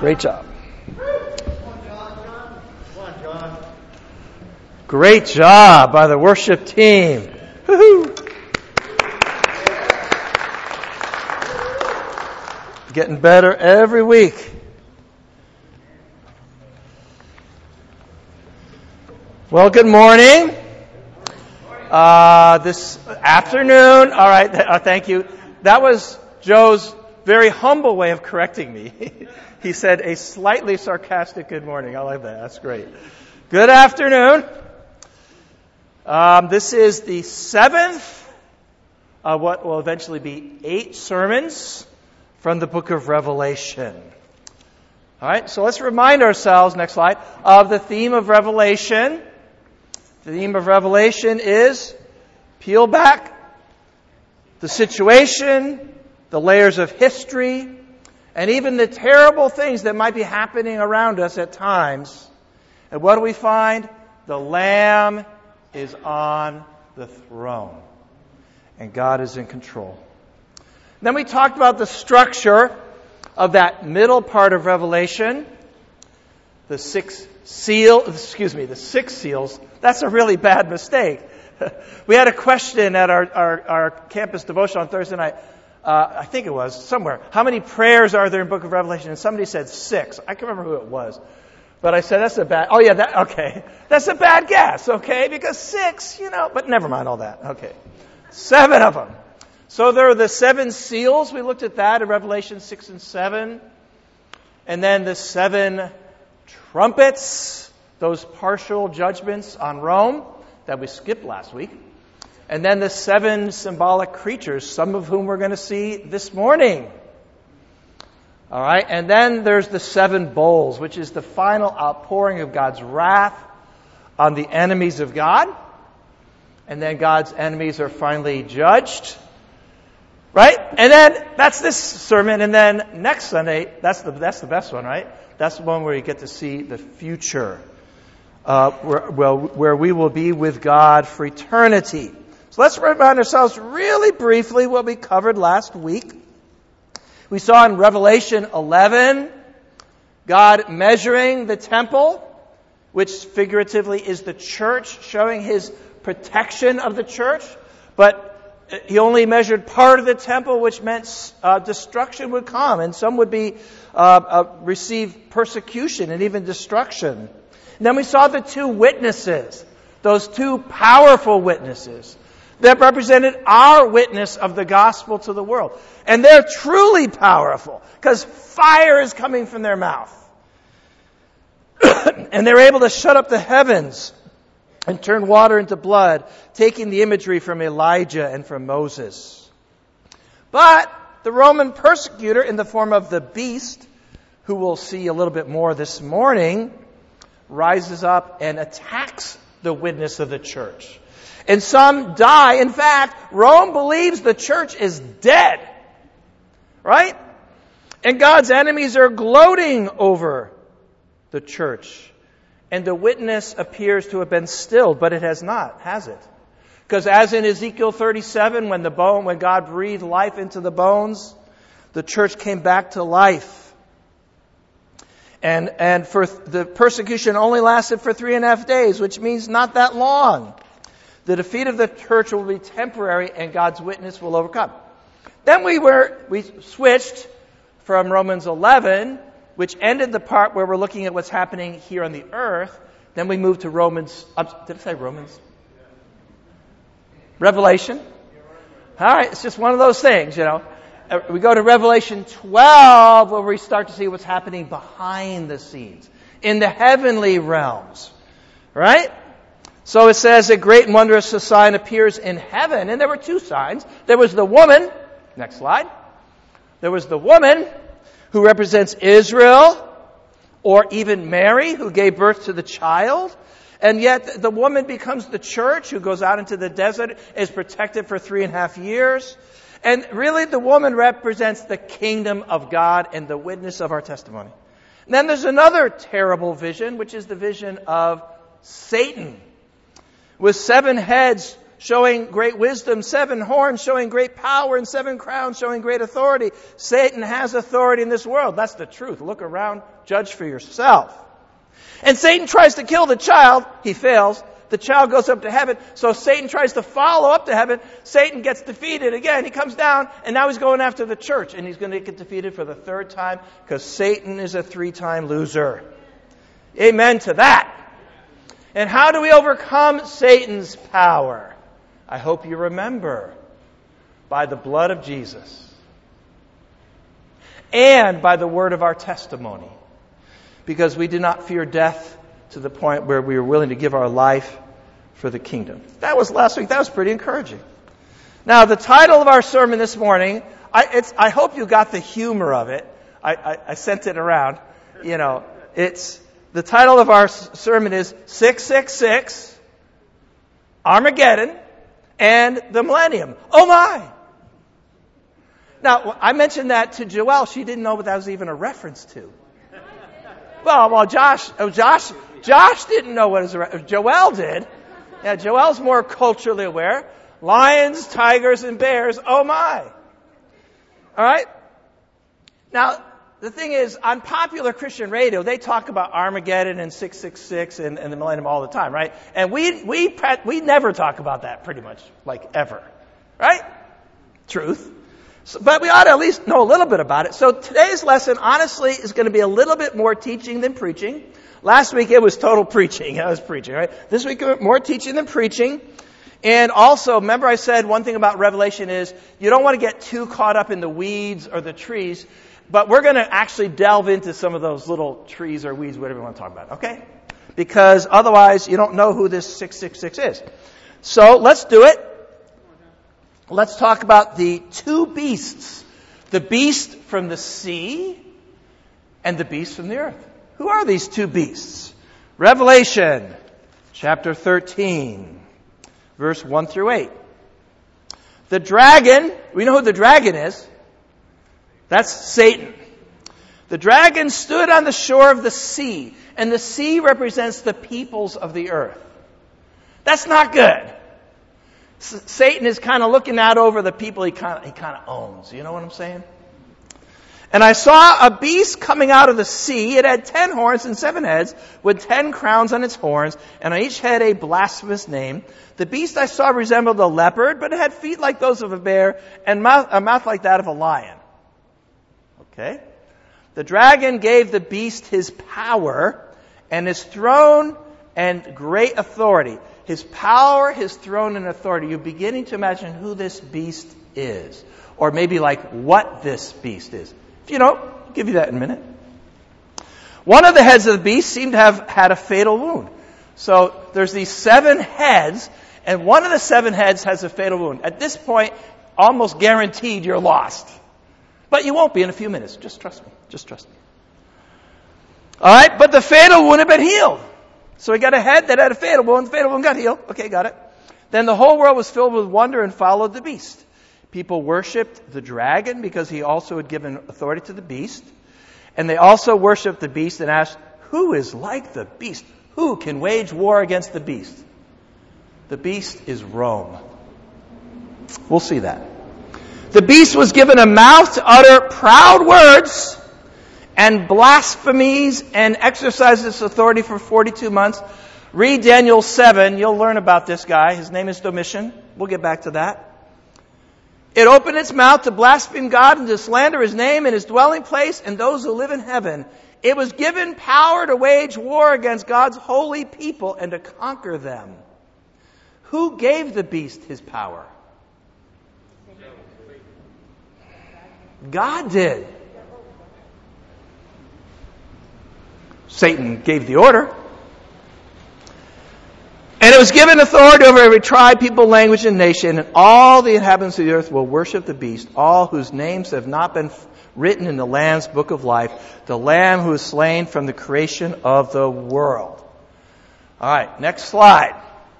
Great job. Great job by the worship team. Woo-hoo. Getting better every week. Well, good morning. This afternoon, all right, thank you. That was Joe's very humble way of correcting me. He said a slightly sarcastic good morning. I like that. That's great. Good afternoon. This is the seventh of what will eventually be 8 sermons from the book of Revelation. All right, so let's remind ourselves, next slide, of the theme of Revelation. The theme of Revelation is peel back the situation, the layers of history, and even the terrible things that might be happening around us at times. And what do we find? The Lamb is on the throne, and God is in control. Then we talked about the structure of that middle part of Revelation, the 6 seals. That's a really bad mistake. We had a question at our campus devotion on Thursday night. I think it was, somewhere. How many prayers are there in the book of Revelation? And somebody said 6. I can't remember who it was. But I said, that's a bad guess, okay? Because 6, but never mind all that. Okay. 7 of them. So there are the 7 seals. We looked at that in Revelation 6 and 7. And then the 7 trumpets, those partial judgments on Rome that we skipped last week. And then the 7 symbolic creatures, some of whom we're going to see this morning. All right, and then there's the 7 bowls, which is the final outpouring of God's wrath on the enemies of God. And then God's enemies are finally judged. Right? And then that's this sermon. And then next Sunday, that's the best one, right? That's the one where you get to see the future, where we will be with God for eternity. So let's remind ourselves really briefly what we covered last week. We saw in Revelation 11, God measuring the temple, which figuratively is the church, showing His protection of the church. But He only measured part of the temple, which meant destruction would come, and some would be receive persecution and even destruction. And then we saw the 2 witnesses, those 2 powerful witnesses that represented our witness of the gospel to the world. And they're truly powerful because fire is coming from their mouth. And they're able to shut up the heavens and turn water into blood, taking the imagery from Elijah and from Moses. But the Roman persecutor in the form of the beast, who we'll see a little bit more this morning, rises up and attacks the witness of the church. And some die. In fact, Rome believes the church is dead. Right? And God's enemies are gloating over the church. And the witness appears to have been stilled, but it has not, has it? Because as in Ezekiel 37, when God breathed life into the bones, the church came back to life. And for the persecution only lasted for 3.5 days, which means not that long. The defeat of the church will be temporary, and God's witness will overcome. Then we switched from Romans 11, which ended the part where we're looking at what's happening here on the earth. Then we moved to Romans. Did I say Romans? Revelation. All right, it's just one of those things, We go to Revelation 12, where we start to see what's happening behind the scenes, in the heavenly realms. Right? So it says a great and wondrous sign appears in heaven. And there were 2 signs. There was the woman. Next slide. There was the woman who represents Israel, or even Mary, who gave birth to the child. And yet the woman becomes the church, who goes out into the desert, is protected for 3.5 years. And really the woman represents the kingdom of God and the witness of our testimony. And then there's another terrible vision, which is the vision of Satan, with 7 heads showing great wisdom, 7 horns showing great power, and 7 crowns showing great authority. Satan has authority in this world. That's the truth. Look around, judge for yourself. And Satan tries to kill the child. He fails. The child goes up to heaven. So Satan tries to follow up to heaven. Satan gets defeated again. He comes down, and now he's going after the church. And he's going to get defeated for the 3rd time because Satan is a 3-time loser. Amen to that. And how do we overcome Satan's power? I hope you remember. By the blood of Jesus. And by the word of our testimony. Because we did not fear death to the point where we were willing to give our life for the kingdom. That was last week. That was pretty encouraging. Now, the title of our sermon this morning, I hope you got the humor of it. I sent it around. You know, the title of our sermon is 666, Armageddon, and the Millennium. Oh my! Now, I mentioned that to Joelle. She didn't know what that was even a reference to. Well, Josh didn't know what it was a reference to. Joelle did. Yeah, Joelle's more culturally aware. Lions, tigers, and bears. Oh my! All right? Now, the thing is, on popular Christian radio, they talk about Armageddon and 666 and the Millennium all the time, right? And we never talk about that pretty much, like ever. Right? Truth. But we ought to at least know a little bit about it. So today's lesson, honestly, is going to be a little bit more teaching than preaching. Last week it was total preaching. I was preaching, right? This week more teaching than preaching. And also, remember I said one thing about Revelation is you don't want to get too caught up in the weeds or the trees. But we're going to actually delve into some of those little trees or weeds, whatever you want to talk about, okay? Because otherwise you don't know who this 666 is. So let's do it. Let's talk about the 2 beasts. The beast from the sea and the beast from the earth. Who are these 2 beasts? Revelation chapter 13, verse 1 through 8. The dragon, we know who the dragon is. That's Satan. The dragon stood on the shore of the sea, and the sea represents the peoples of the earth. That's not good. Satan is kind of looking out over the people he kind of owns. You know what I'm saying? And I saw a beast coming out of the sea. It had 10 horns and 7 heads, with 10 crowns on its horns, and on each head a blasphemous name. The beast I saw resembled a leopard, but it had feet like those of a bear, and a mouth like that of a lion. Okay? The dragon gave the beast his power and his throne and great authority. His power, his throne, and authority. You're beginning to imagine who this beast is. Or maybe like what this beast is. If you don't, I'll give you that in a minute. One of the heads of the beast seemed to have had a fatal wound. So there's these 7 heads, and one of the 7 heads has a fatal wound. At this point, almost guaranteed you're lost. But you won't be in a few minutes. Just trust me. Just trust me. All right, but the fatal wound had been healed. So he got a head that had a fatal wound. The fatal wound got healed. Okay, got it. Then the whole world was filled with wonder and followed the beast. People worshipped the dragon because he also had given authority to the beast. And they also worshipped the beast and asked, who is like the beast? Who can wage war against the beast? The beast is Rome. We'll see that. The beast was given a mouth to utter proud words and blasphemies and exercise its authority for 42 months. Read Daniel 7. You'll learn about this guy. His name is Domitian. We'll get back to that. It opened its mouth to blaspheme God and to slander his name and his dwelling place and those who live in heaven. It was given power to wage war against God's holy people and to conquer them. Who gave the beast his power? God did. Satan gave the order. And it was given authority over every tribe, people, language, and nation, and all the inhabitants of the earth will worship the beast, all whose names have not been written in the Lamb's book of life, the Lamb who is slain from the creation of the world. All right, next slide.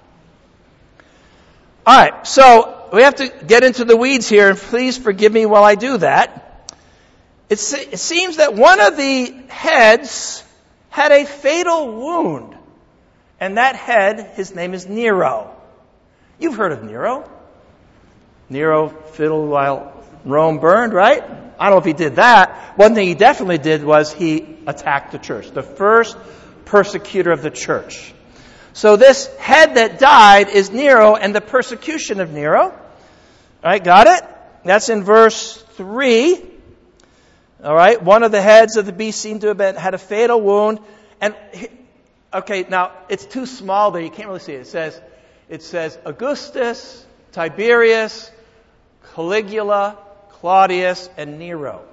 All right, so we have to get into the weeds here, and please forgive me while I do that. It seems that one of the heads had a fatal wound. And that head, his name is Nero. You've heard of Nero. Nero fiddled while Rome burned, right? I don't know if he did that. One thing he definitely did was he attacked the church. The first persecutor of the church. So this head that died is Nero and the persecution of Nero. All right, got it? That's in verse 3. All right, one of the heads of the beast seemed to have had a fatal wound. And, okay, now, it's too small there. You can't really see it. It says Augustus, Tiberius, Caligula, Claudius, and Nero.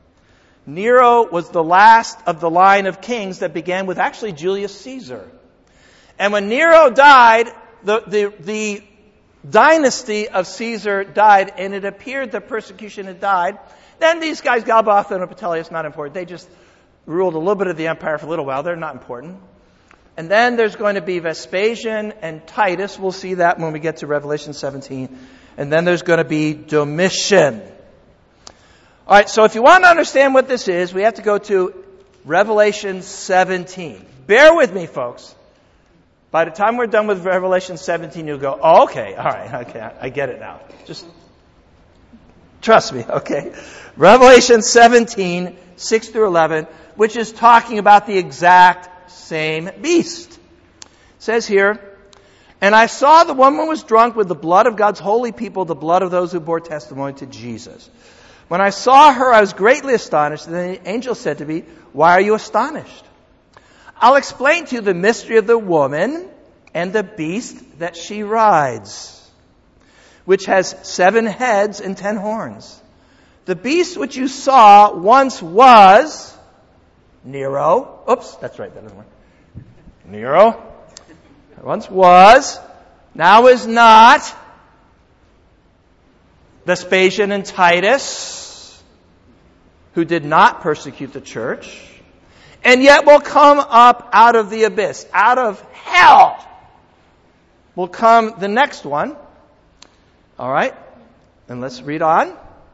Nero was the last of the line of kings that began with actually Julius Caesar. And when Nero died, the dynasty of Caesar died, and it appeared the persecution had died. Then these guys, Galba and Vitellius, not important. They just ruled a little bit of the empire for a little while. They're not important. And then there's going to be Vespasian and Titus. We'll see that when we get to Revelation 17. And then there's going to be Domitian. All right, so if you want to understand what this is, we have to go to Revelation 17. Bear with me, folks. By the time we're done with Revelation 17, you'll go, oh, okay, all right, okay, I get it now. Just trust me, okay? Revelation 17, 6 through 11, which is talking about the exact same beast. It says here, and I saw the woman was drunk with the blood of God's holy people, the blood of those who bore testimony to Jesus. When I saw her, I was greatly astonished, and the angel said to me, why are you astonished? I'll explain to you the mystery of the woman and the beast that she rides, which has 7 heads and 10 horns. The beast which you saw once was Nero. Oops, that's right, that doesn't work. Nero. Once was, now is not. Vespasian and Titus, who did not persecute the church, and yet will come up out of the abyss, out of hell. Will come the next one. All right, and let's read on.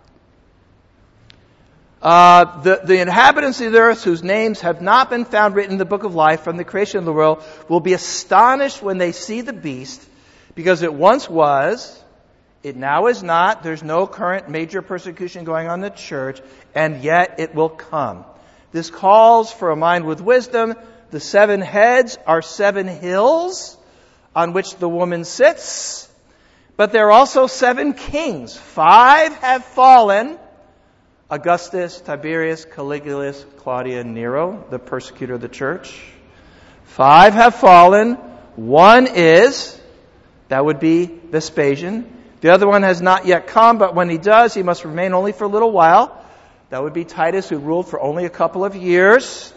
The inhabitants of the earth whose names have not been found written in the book of life from the creation of the world will be astonished when they see the beast, because it once was, it now is not. There's no current major persecution going on in the church, and yet it will come. This calls for a mind with wisdom. The 7 heads are 7 hills on which the woman sits. But there are also 7 kings. 5 have fallen. Augustus, Tiberius, Caligula, Claudius, and Nero, the persecutor of the church. 5 have fallen. 1 is, that would be Vespasian. The other one has not yet come, but when he does, he must remain only for a little while. That would be Titus, who ruled for only a couple of years.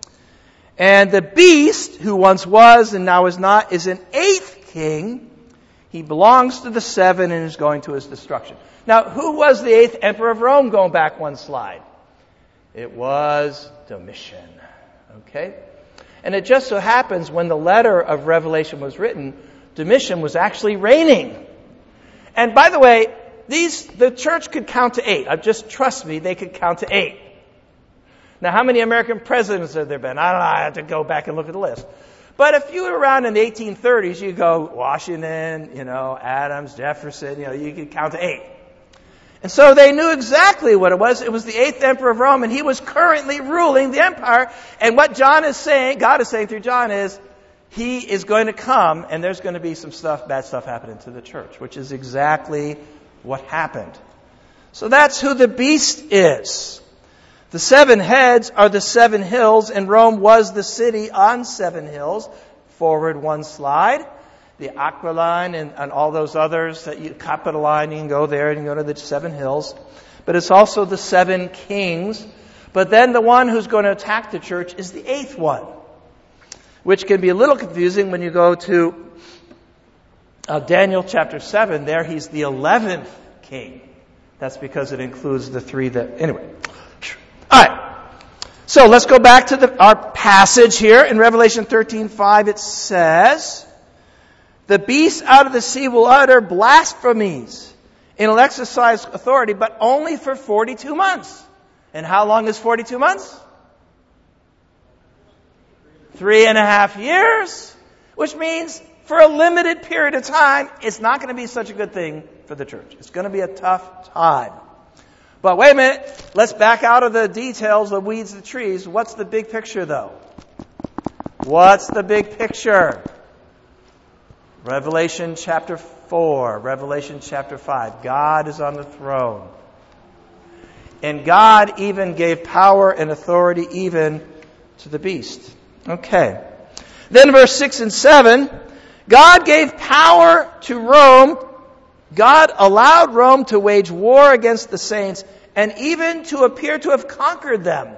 And the beast, who once was and now is not, is an 8th king. He belongs to the 7 and is going to his destruction. Now, who was the 8th emperor of Rome, going back one slide? It was Domitian. Okay? And it just so happens when the letter of Revelation was written, Domitian was actually reigning. And by the way, the church could count to 8. Just trust me, they could count to 8. Now, how many American presidents have there been? I don't know. I have to go back and look at the list. But if you were around in the 1830s, you go Washington, Adams, Jefferson, you could count to 8. And so they knew exactly what it was. It was the 8th emperor of Rome, and he was currently ruling the empire. And what God is saying through John is, he is going to come, and there's going to be some bad stuff happening to the church, which is exactly what happened. So that's who the beast is. The 7 heads are the 7 hills, and Rome was the city on 7 hills. Forward one slide. The Aquiline and all those others, Capitoline, you can go there and go to the 7 hills. But it's also the 7 kings. But then the one who's going to attack the church is the 8th one, which can be a little confusing when you go to Daniel chapter 7. There he's the 11th king. That's because it includes the 3 that... Anyway. All right. So let's go back to our passage here. In Revelation 13:5 it says, the beast out of the sea will utter blasphemies and will exercise authority, but only for 42 months. And how long is 42 months? 3.5 years. Which means for a limited period of time, it's not going to be such a good thing for the church. It's going to be a tough time. But wait a minute. Let's back out of the details, the weeds, the trees. What's the big picture, though? What's the big picture? Revelation chapter 4, Revelation chapter 5. God is on the throne. And God even gave power and authority even to the beast. Okay. Then verse 6 and 7, God gave power to Rome. God allowed Rome to wage war against the saints and even to appear to have conquered them.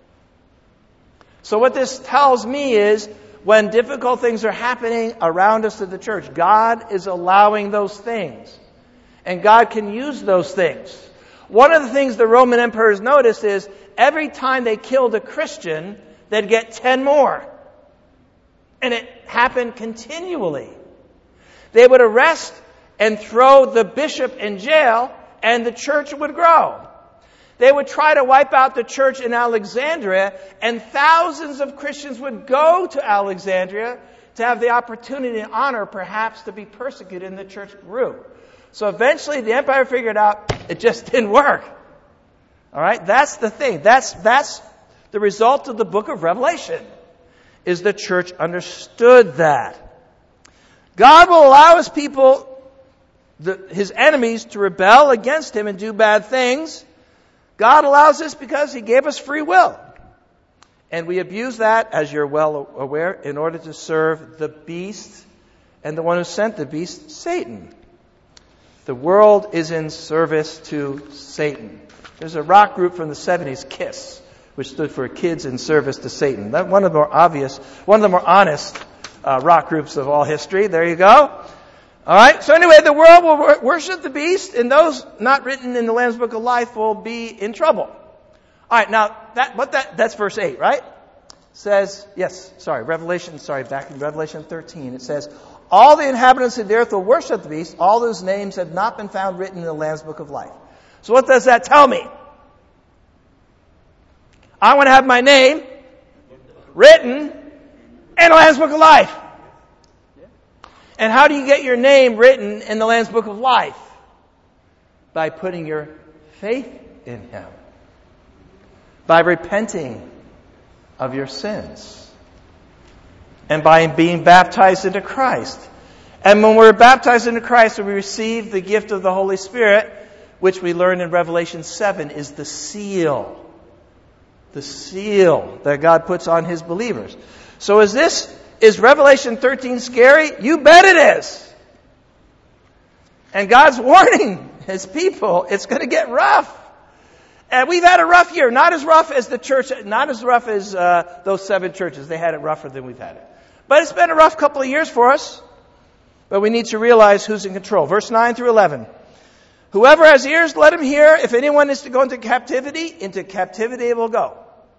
So what this tells me is when difficult things are happening around us in the church, God is allowing those things. And God can use those things. One of the things the Roman emperors noticed is every time they killed a Christian, they'd get 10 more. And it happened continually. They would arrest and throw the bishop in jail, and the church would grow. They would try to wipe out the church in Alexandria, and thousands of Christians would go to Alexandria to have the opportunity and honor, perhaps, to be persecuted, and the church grew. So eventually the empire figured out it just didn't work. All right? That's the thing. That's the result of the book of Revelation, is the church understood that. God will allow His people, His enemies, to rebel against Him and do bad things. God allows this because He gave us free will. And we abuse that, as you're well aware, in order to serve the beast and the one who sent the beast, Satan. The world is in service to Satan. There's a rock group from the 70s, KISS, which stood for Kids in Service to Satan. That's one of the more honest rock groups of all history. There you go. All right. So anyway, the world will worship the beast, and those not written in the Lamb's Book of Life will be in trouble. All right. Now that's verse 8, right? It says, back in Revelation 13, it says, all the inhabitants of the earth will worship the beast, all whose names have not been found written in the Lamb's Book of Life. So what does that tell me? I want to have my name written in the Lamb's Book of Life. And how do you get your name written in the Lamb's Book of Life? By putting your faith in Him. By repenting of your sins. And by being baptized into Christ. And when we're baptized into Christ, we receive the gift of the Holy Spirit, which we learn in Revelation 7 is the seal. The seal that God puts on His believers. So is Revelation 13 scary? You bet it is. And God's warning His people, it's going to get rough. And we've had a rough year. Not as rough as the church, not as rough as those 7 churches. They had it rougher than we've had it. But it's been a rough couple of years for us. But we need to realize who's in control. Verse 9 through 11. Whoever has ears, let him hear. If anyone is to go into captivity it will go.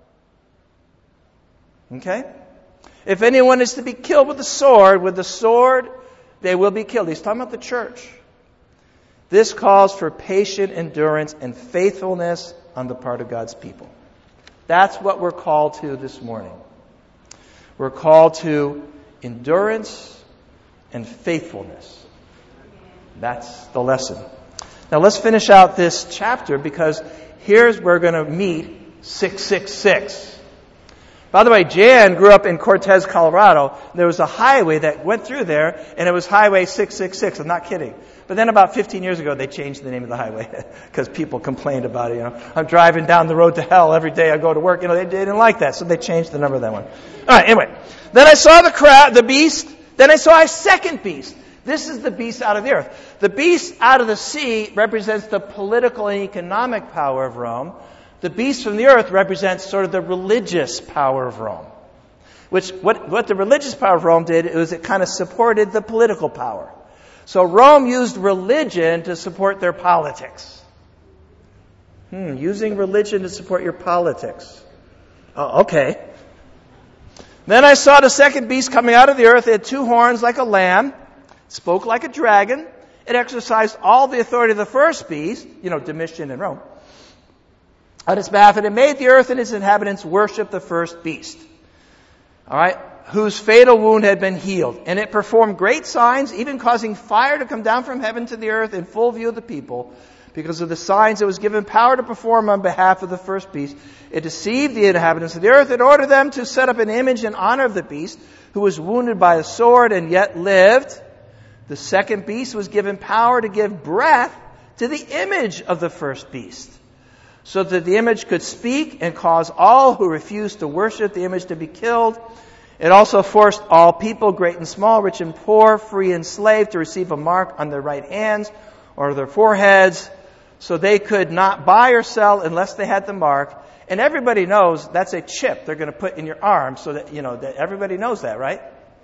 Okay? If anyone is to be killed with the sword, they will be killed. He's talking about the church. This calls for patient endurance and faithfulness on the part of God's people. That's what we're called to this morning. We're called to endurance and faithfulness. That's the lesson. Now let's finish out this chapter, because here's where we're going to meet 666. By the way, Jan grew up in Cortez, Colorado. There was a highway that went through there, and it was Highway 666. I'm not kidding. But then about 15 years ago, they changed the name of the highway because people complained about it. I'm driving down the road to hell every day I go to work. They didn't like that, so they changed the number of that one. All right, anyway. Then I saw the beast. Then I saw a second beast. This is the beast out of the earth. The beast out of the sea represents the political and economic power of Rome. The beast from the earth represents sort of the religious power of Rome. What the religious power of Rome did was it kind of supported the political power. So Rome used religion to support their politics. Using religion to support your politics. Oh, okay. Then I saw the second beast coming out of the earth. It had 2 horns like a lamb, spoke like a dragon. It exercised all the authority of the first beast, Domitian in Rome, on its behalf, and it made the earth and its inhabitants worship the first beast. All right? whose fatal wound had been healed. And it performed great signs, even causing fire to come down from heaven to the earth in full view of the people. Because of the signs it was given power to perform on behalf of the first beast, it deceived the inhabitants of the earth and ordered them to set up an image in honor of the beast, who was wounded by a sword and yet lived. The second beast was given power to give breath to the image of the first beast, so that the image could speak and cause all who refused to worship the image to be killed. It also forced all people, great and small, rich and poor, free and slave, to receive a mark on their right hands or their foreheads, so they could not buy or sell unless they had the mark. And everybody knows that's a chip they're going to put in your arm, so that, that everybody knows that, right?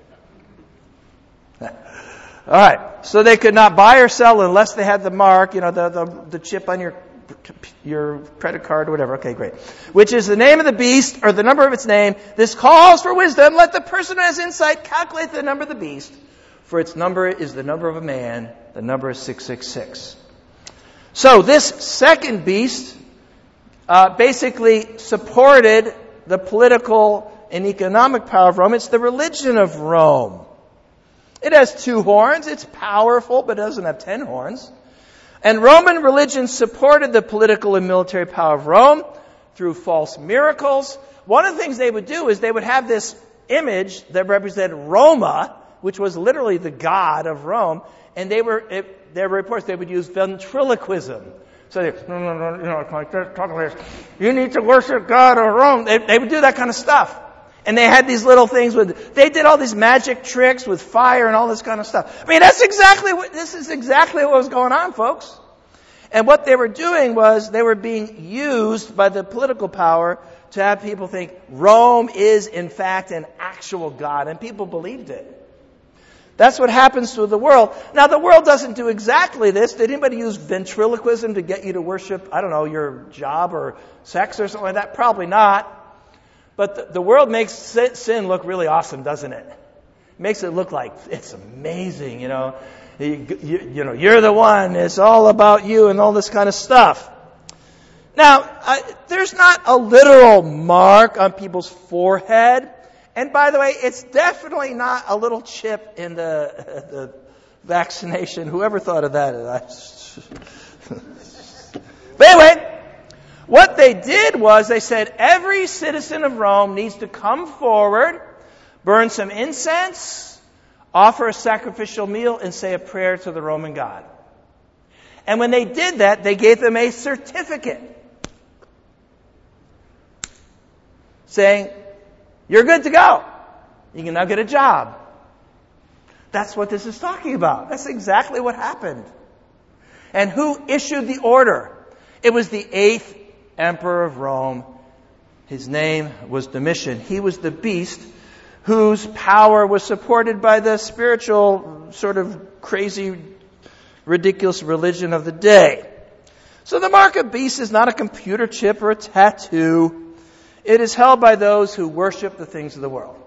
All right. So they could not buy or sell unless they had the mark, the chip on your credit card or whatever. Okay, great. Which is the name of the beast, or the number of its name. This calls for wisdom. Let the person who has insight calculate the number of the beast, for its number is the number of a man. The number is 666. So this second beast basically supported the political and economic power of Rome. It's the religion of Rome. It has 2 horns. It's powerful, but it doesn't have 10 horns. And Roman religion supported the political and military power of Rome through false miracles. One of the things they would do is they would have this image that represented Roma, which was literally the god of Rome, and there were reports they would use ventriloquism. So they, like this, talk like this. You need to worship God or Rome. They would do that kind of stuff. And they had these little things they did all these magic tricks with fire and all this kind of stuff. I mean, this is exactly what was going on, folks. And what they were doing was they were being used by the political power to have people think Rome is in fact an actual God. And people believed it. That's what happens to the world. Now, the world doesn't do exactly this. Did anybody use ventriloquism to get you to worship, your job or sex or something like that? Probably not. But the world makes sin look really awesome, doesn't it? It makes it look like it's amazing, you're the one. It's all about you and all this kind of stuff. Now, there's not a literal mark on people's forehead. And by the way, it's definitely not a little chip in the vaccination. Whoever thought of that? But anyway, what they did was they said every citizen of Rome needs to come forward, burn some incense, offer a sacrificial meal, and say a prayer to the Roman god. And when they did that, they gave them a certificate saying, you're good to go. You can now get a job. That's what this is talking about. That's exactly what happened. And who issued the order? It was the 8th emperor of Rome. His name was Domitian. He was the beast whose power was supported by the spiritual, sort of crazy, ridiculous religion of the day. So the mark of beast is not a computer chip or a tattoo. It is held by those who worship the things of the world.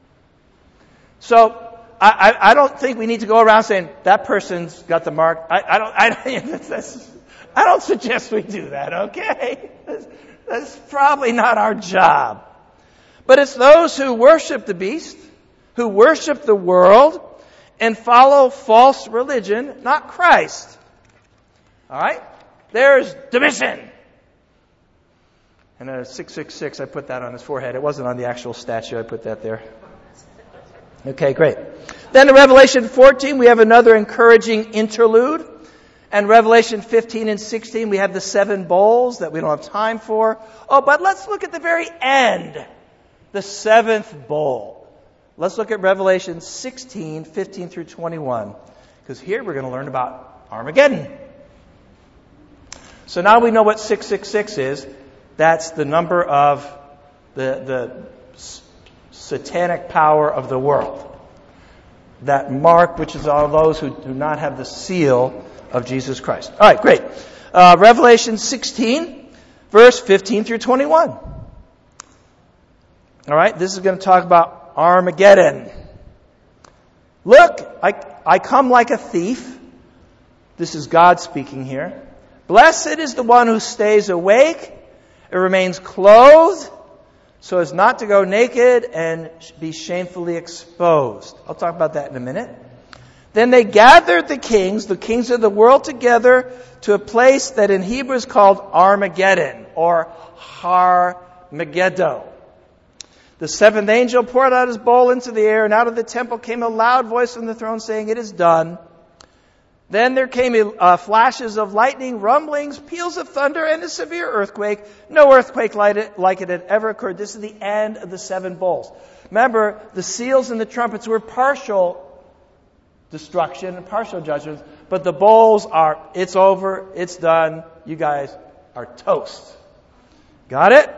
So I don't think we need to go around saying that person's got the mark. I don't suggest we do that. Okay, that's probably not our job. But it's those who worship the beast, who worship the world, and follow false religion, not Christ. All right, there's Domitian. And a 666, I put that on his forehead. It wasn't on the actual statue. I put that there. Okay, great. Then in Revelation 14, we have another encouraging interlude. And Revelation 15 and 16, we have the 7 bowls that we don't have time for. Oh, but let's look at the very end. The 7th bowl. Let's look at Revelation 16, 15 through 21. Because here we're going to learn about Armageddon. So now we know what 666 is. That's the number of the satanic power of the world. That mark, which is all those who do not have the seal of Jesus Christ. All right, great. Revelation 16, verse 15 through 21. All right, this is going to talk about Armageddon. Look, I come like a thief. This is God speaking here. Blessed is the one who stays awake. It remains clothed so as not to go naked and be shamefully exposed. I'll talk about that in a minute. Then they gathered the kings of the world together to a place that in Hebrew is called Armageddon, or Har Megiddo. The seventh angel poured out his bowl into the air, and out of the temple came a loud voice from the throne saying, "It is done." Then there came flashes of lightning, rumblings, peals of thunder, and a severe earthquake. No earthquake like it had ever occurred. This is the end of the seven bowls. Remember, the seals and the trumpets were partial destruction and partial judgment, but the bowls are, it's over, it's done, you guys are toast. Got it?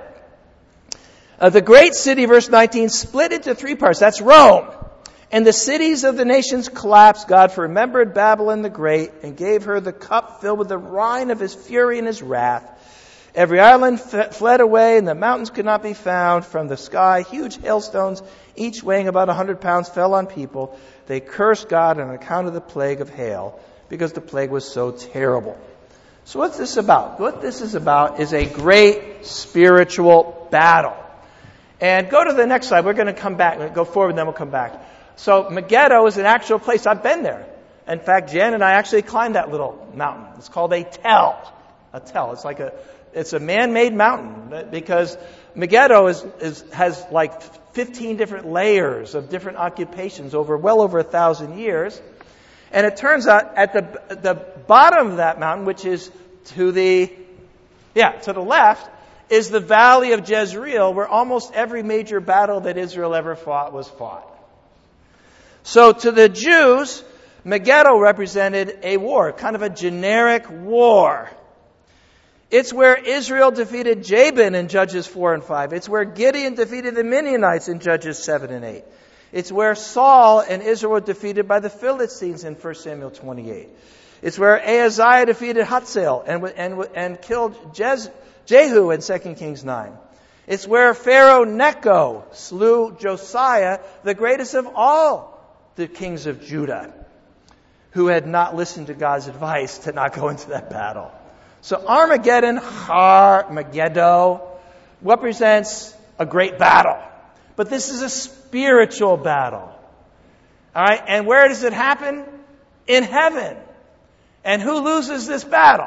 The great city, verse 19, split into three parts. That's Rome. And the cities of the nations collapsed. God remembered Babylon the Great and gave her the cup filled with the wine of his fury and his wrath. Every island fled away, and the mountains could not be found. From the sky, huge hailstones, each weighing about 100 pounds, fell on people. They cursed God on account of the plague of hail, because the plague was so terrible. So what's this about? What this is about is a great spiritual battle. And go to the next slide. We're going to come back. Go forward, and then we'll come back. So Megiddo is an actual place. I've been there. In fact, Jen and I actually climbed that little mountain. It's called a tell. A tell. It's a man-made mountain, because Megiddo has like 15 different layers of different occupations well over 1,000 years. And it turns out at the bottom of that mountain, which is to the left, is the valley of Jezreel, where almost every major battle that Israel ever fought was fought. So to the Jews, Megiddo represented a war, kind of a generic war. It's where Israel defeated Jabin in Judges 4 and 5. It's where Gideon defeated the Midianites in Judges 7 and 8. It's where Saul and Israel were defeated by the Philistines in 1 Samuel 28. It's where Ahaziah defeated Hazael and killed Jehu in 2 Kings 9. It's where Pharaoh Necho slew Josiah, the greatest of all the kings of Judah, who had not listened to God's advice to not go into that battle. So Armageddon, Har Megiddo, represents a great battle. But this is a spiritual battle. All right, and where does it happen? In heaven. And who loses this battle?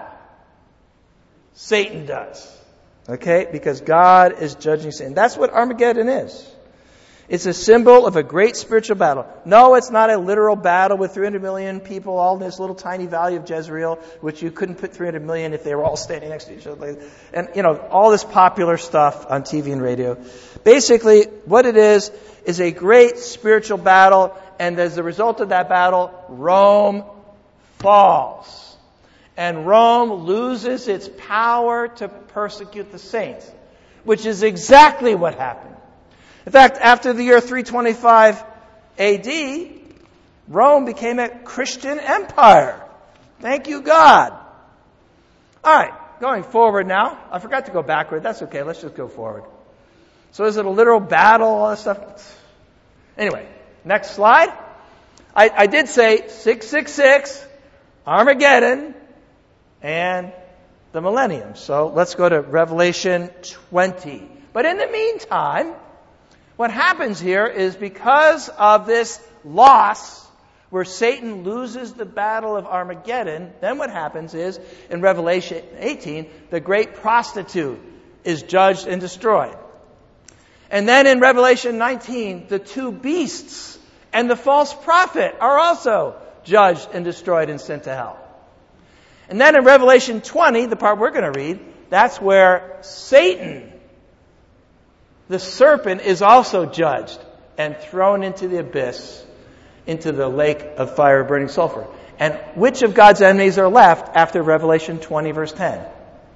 Satan does. Okay, because God is judging Satan. That's what Armageddon is. It's a symbol of a great spiritual battle. No, it's not a literal battle with 300 million people all in this little tiny valley of Jezreel, which you couldn't put 300 million if they were all standing next to each other. And, all this popular stuff on TV and radio. Basically, what it is a great spiritual battle, and as a result of that battle, Rome falls. And Rome loses its power to persecute the saints, which is exactly what happened. In fact, after the year 325 AD, Rome became a Christian empire. Thank you, God. All right, going forward now. I forgot to go backward. That's okay. Let's just go forward. So is it a literal battle, all this stuff? Anyway, next slide. I did say 666, Armageddon, and the millennium. So let's go to Revelation 20. But in the meantime, what happens here is because of this loss, where Satan loses the battle of Armageddon, then what happens is, in Revelation 18, the great prostitute is judged and destroyed. And then in Revelation 19, the two beasts and the false prophet are also judged and destroyed and sent to hell. And then in Revelation 20, the part we're going to read, that's where Satan, the serpent, is also judged and thrown into the abyss, into the lake of fire burning sulfur. And which of God's enemies are left after Revelation 20, verse 10?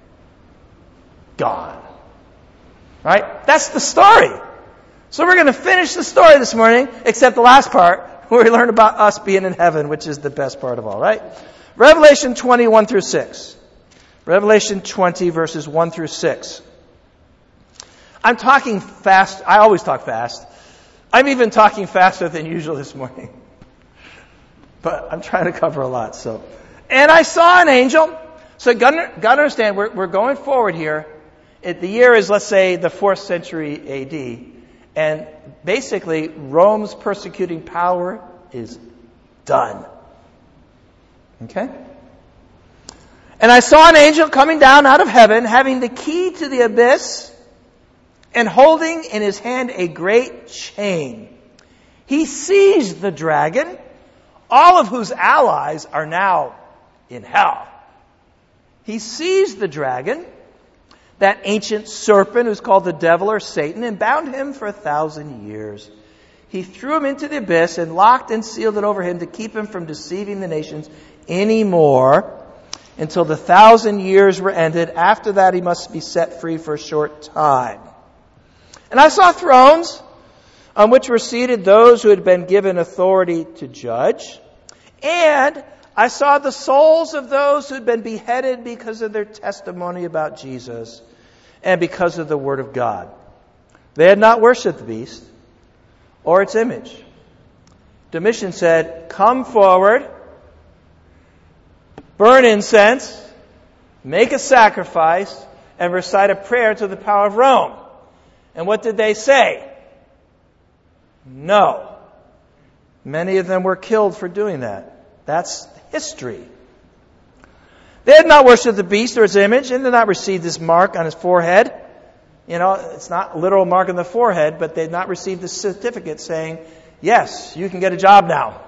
God. Right? That's the story. So we're going to finish the story this morning, except the last part, where we learn about us being in heaven, which is the best part of all, right? Revelation 20, 1 through 6. Revelation 20, verses 1 through 6. I'm talking fast. I always talk fast. I'm even talking faster than usual this morning. But I'm trying to cover a lot. And I saw an angel. So got to understand, we're going forward here the year is, let's say, the 4th century A.D., and basically Rome's persecuting power is done. Okay? And I saw an angel coming down out of heaven, having the key to the abyss, and holding in his hand a great chain. He seized the dragon, all of whose allies are now in hell. He seized the dragon, that ancient serpent who's called the devil or Satan, and bound him for 1,000 years. He threw him into the abyss and locked and sealed it over him to keep him from deceiving the nations anymore until the 1,000 years were ended. After that, he must be set free for a short time. And I saw thrones on which were seated those who had been given authority to judge. And I saw the souls of those who had been beheaded because of their testimony about Jesus and because of the Word of God. They had not worshipped the beast or its image. Domitian said, "Come forward, burn incense, make a sacrifice, and recite a prayer to the power of Rome." And what did they say? No. Many of them were killed for doing that. That's history. They had not worshipped the beast or his image and did not receive this mark on his forehead. You know, it's not a literal mark on the forehead, but they had not received the certificate saying, yes, you can get a job now.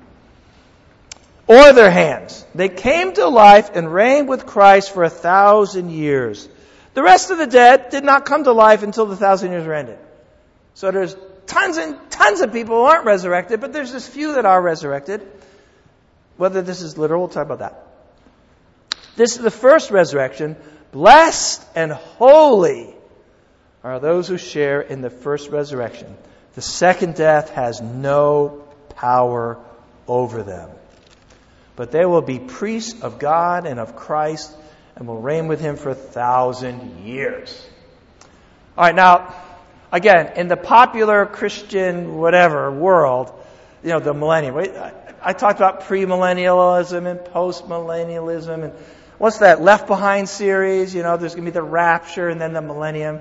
Or their hands. They came to life and reigned with Christ for 1,000 years. The rest of the dead did not come to life until the 1,000 years were ended. So there's tons and tons of people who aren't resurrected, but there's this few that are resurrected. Whether this is literal, we'll talk about that. This is the first resurrection. Blessed and holy are those who share in the first resurrection. The second death has no power over them. But they will be priests of God and of Christ and will reign with Him for 1,000 years. All right, now, again, in the popular Christian whatever world, you know, the millennium. I talked about premillennialism and postmillennialism. And what's that Left Behind series? You know, there's going to be the rapture and then the millennium.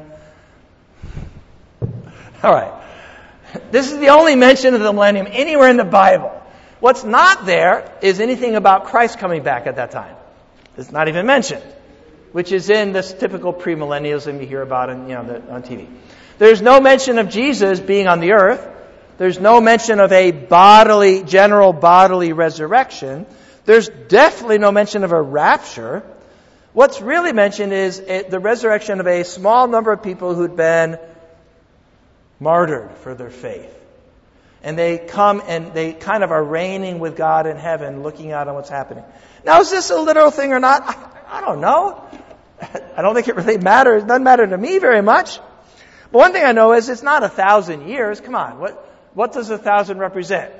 All right. This is the only mention of the millennium anywhere in the Bible. What's not there is anything about Christ coming back at that time. It's not even mentioned, which is in this typical premillennialism you hear about on TV. There's no mention of Jesus being on the earth. There's no mention of a general bodily resurrection. There's definitely no mention of a rapture. What's really mentioned is the resurrection of a small number of people who'd been martyred for their faith. And they come and they kind of are reigning with God in heaven, looking out on what's happening. Now, is this a literal thing or not? I don't know. I don't think it really matters. It doesn't matter to me very much. But one thing I know is it's not 1,000 years. Come on. What does 1,000 represent?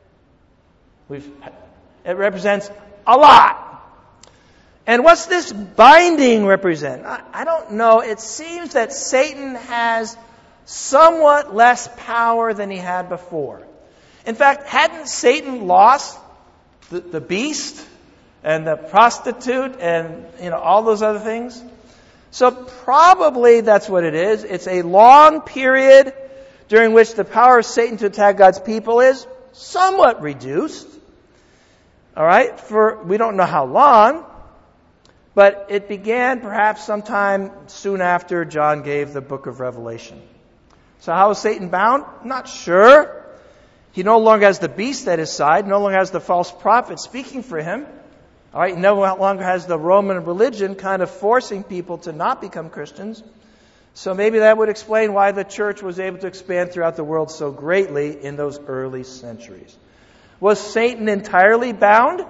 It represents a lot. And what's this binding represent? I don't know. It seems that Satan has somewhat less power than he had before. In fact, hadn't Satan lost the beast and the prostitute and all those other things? So probably that's what it is. It's a long period during which the power of Satan to attack God's people is somewhat reduced. All right? We don't know how long, but it began perhaps sometime soon after John gave the book of Revelation. So how is Satan bound? Not sure. He no longer has the beast at his side, no longer has the false prophet speaking for him. All right, no longer has the Roman religion kind of forcing people to not become Christians. So maybe that would explain why the church was able to expand throughout the world so greatly in those early centuries. Was Satan entirely bound?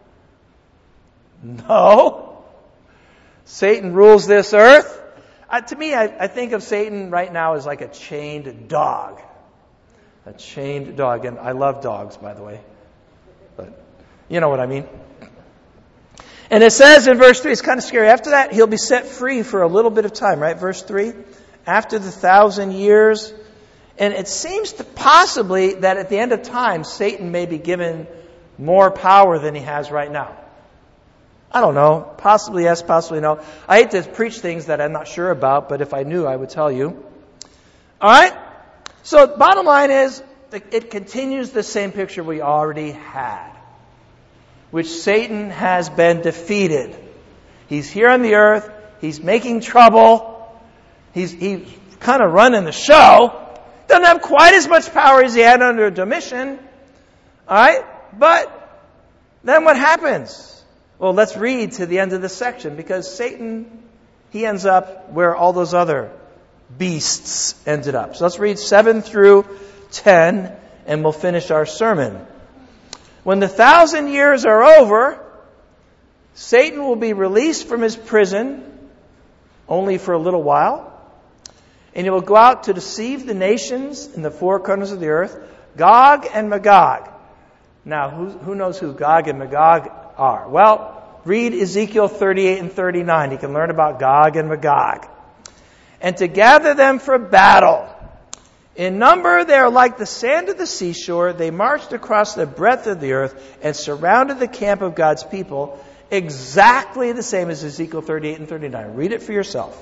No. Satan rules this earth. To me, I think of Satan right now as like a chained dog. A chained dog. And I love dogs, by the way. But you know what I mean. And it says in verse 3, it's kind of scary. After that, he'll be set free for a little bit of time, right? Verse 3, after the 1,000 years. And it seems to possibly that at the end of time, Satan may be given more power than he has right now. I don't know. Possibly yes, possibly no. I hate to preach things that I'm not sure about, but if I knew, I would tell you. All right? So bottom line is, it continues the same picture we already had, which Satan has been defeated. He's here on the earth. He's making trouble. He's kind of running the show. Doesn't have quite as much power as he had under Domitian. All right? But then what happens? Well, let's read to the end of this section, because Satan, he ends up where all those other beasts ended up. So let's read 7 through 10, and we'll finish our sermon. When the 1,000 years are over, Satan will be released from his prison, only for a little while, and he will go out to deceive the nations in the four corners of the earth, Gog and Magog. Now, who knows who Gog and Magog are? Well, read Ezekiel 38 and 39. You can learn about Gog and Magog. And to gather them for battle. In number, they are like the sand of the seashore. They marched across the breadth of the earth and surrounded the camp of God's people, exactly the same as Ezekiel 38 and 39. Read it for yourself.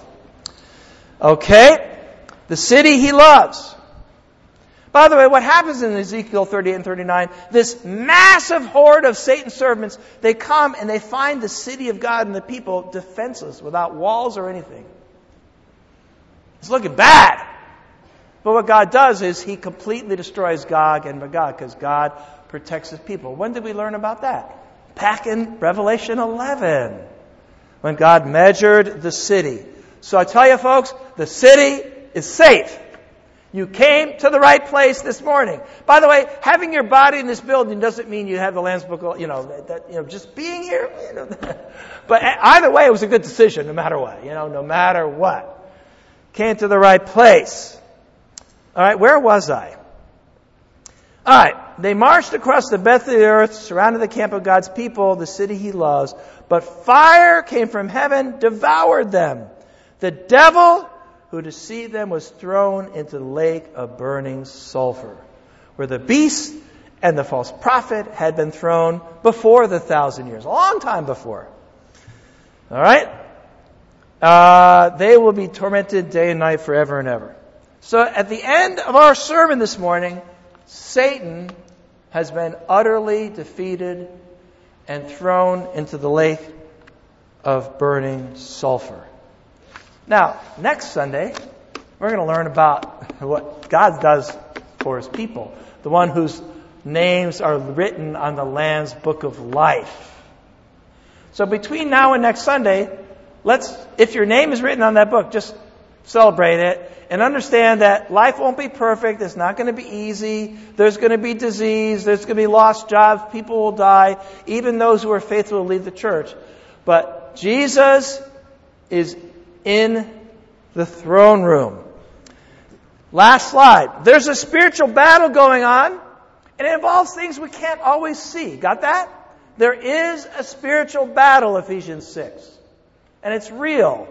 Okay? The city he loves. By the way, what happens in Ezekiel 38 and 39, this massive horde of Satan's servants, they come and they find the city of God and the people defenseless, without walls or anything. It's looking bad. But what God does is he completely destroys Gog and Magog, because God protects his people. When did we learn about that? Back in Revelation 11, when God measured the city. So I tell you folks, the city is safe. You came to the right place this morning. By the way, having your body in this building doesn't mean you have the Lamb's Book, just being here, But either way, it was a good decision, no matter what, no matter what. Came to the right place. All right, where was I? All right, they marched across the breadth of the earth, surrounded the camp of God's people, the city he loves. But fire came from heaven, devoured them. The devil who deceived them was thrown into the lake of burning sulfur, where the beast and the false prophet had been thrown before the 1,000 years, a long time before. All right? They will be tormented day and night forever and ever. So at the end of our sermon this morning, Satan has been utterly defeated and thrown into the lake of burning sulfur. Now, next Sunday, we're going to learn about what God does for his people, the one whose names are written on the Lamb's Book of Life. So between now and next Sunday, if your name is written on that book, just celebrate it and understand that life won't be perfect. It's not going to be easy. There's going to be disease. There's going to be lost jobs. People will die. Even those who are faithful will leave the church. But Jesus is in the throne room. Last slide. There's a spiritual battle going on, and it involves things we can't always see. Got that? There is a spiritual battle, Ephesians 6. And it's real.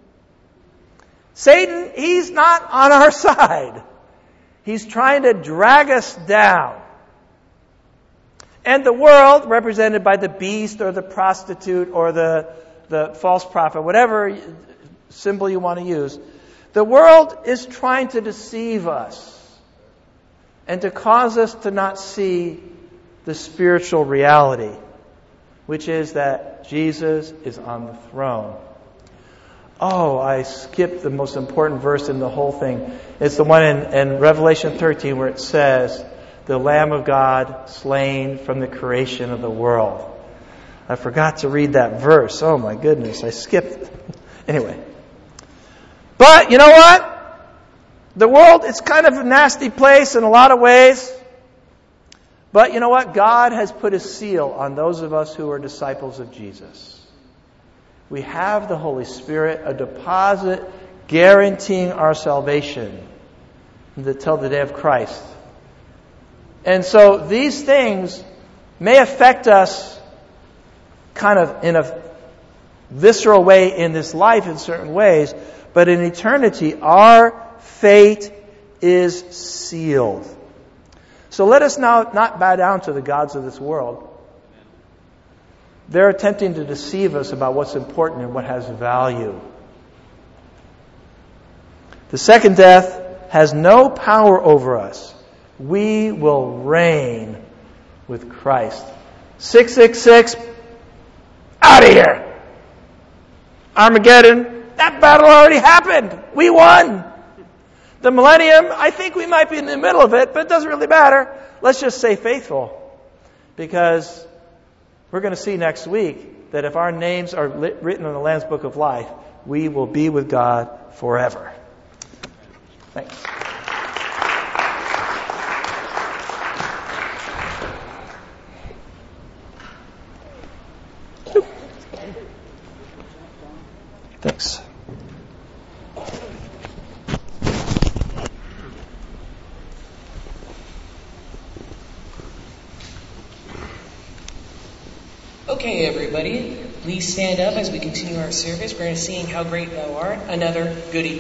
Satan, he's not on our side. He's trying to drag us down. And the world, represented by the beast or the prostitute or the false prophet, whatever symbol you want to use, the world is trying to deceive us and to cause us to not see the spiritual reality, which is that Jesus is on the throne. Oh, I skipped the most important verse in the whole thing. It's the one in Revelation 13 where it says, the Lamb of God slain from the creation of the world. I forgot to read that verse. Oh my goodness, I skipped. Anyway. But you know what? The world, it's kind of a nasty place in a lot of ways. But you know what? God has put a seal on those of us who are disciples of Jesus. We have the Holy Spirit, a deposit guaranteeing our salvation until the day of Christ. And so these things may affect us kind of in a visceral way in this life in certain ways, but in eternity, our fate is sealed. So let us now not bow down to the gods of this world. They're attempting to deceive us about what's important and what has value. The second death has no power over us. We will reign with Christ. 666, out of here. Armageddon, that battle already happened. We won. The millennium, I think we might be in the middle of it, but it doesn't really matter. Let's just stay faithful. Because we're going to see next week that if our names are written in the Lamb's Book of Life, we will be with God forever. Thanks. Thanks. Okay, everybody, please stand up as we continue our service. We're going to sing How Great Thou Art, another goodie.